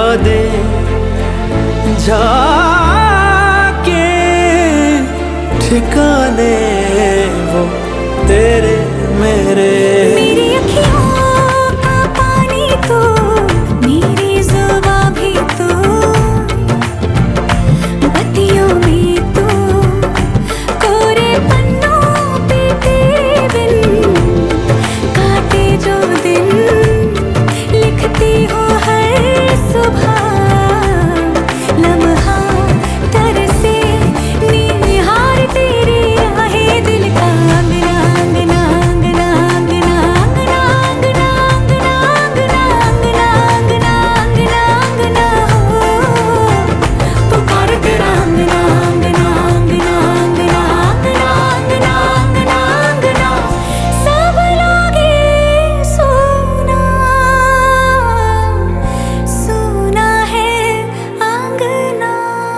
दे जाके ठिकाने वो तेरे मेरे। मेरी अखियों का पानी तो, मेरी जुबां भी तो, बत्तियों में तो, कोरे पन्नों पे तेरे बिन काटे जो दिन, लिखती हूँ हर सुबह लम्हा तरसे निहार तेरी आहे दिल का अंगना अंगना अंगना अंगना अंगना अंगना अंगना अंगना अंगना अंगना अंगना हो पुकार तेरा अंगना अंगना अंगना अंगना अंगना अंगना अंगना अंगना सब लागे सोना सोना है अंगना।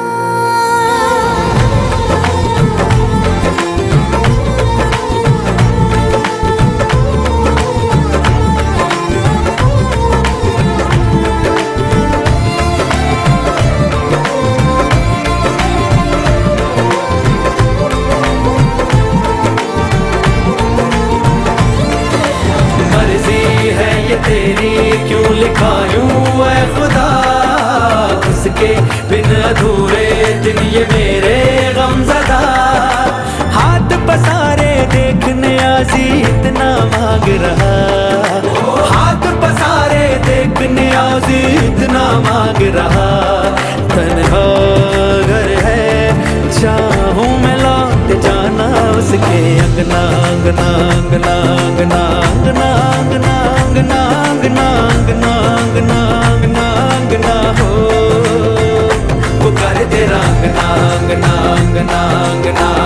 मर्जी है ये तेरी क्यों लिखा यूं ऐ खुदा, उसके बिन अधूरे दिन ये मेरे गमज़दा। हाथ पसारे देखने आजी इतना मांग रहा, हाथ पसारे देखने आजी इतना मांग रहा। तन्हा घर है चाहूं मैं लौट जाना उसके अंगना अंगना अंगना अंगना अंगना अंगना अंगना अंगना अंगना अंगना अंगना अंगना हो पुकार तेरा अंगना अंगना अंगना अंगना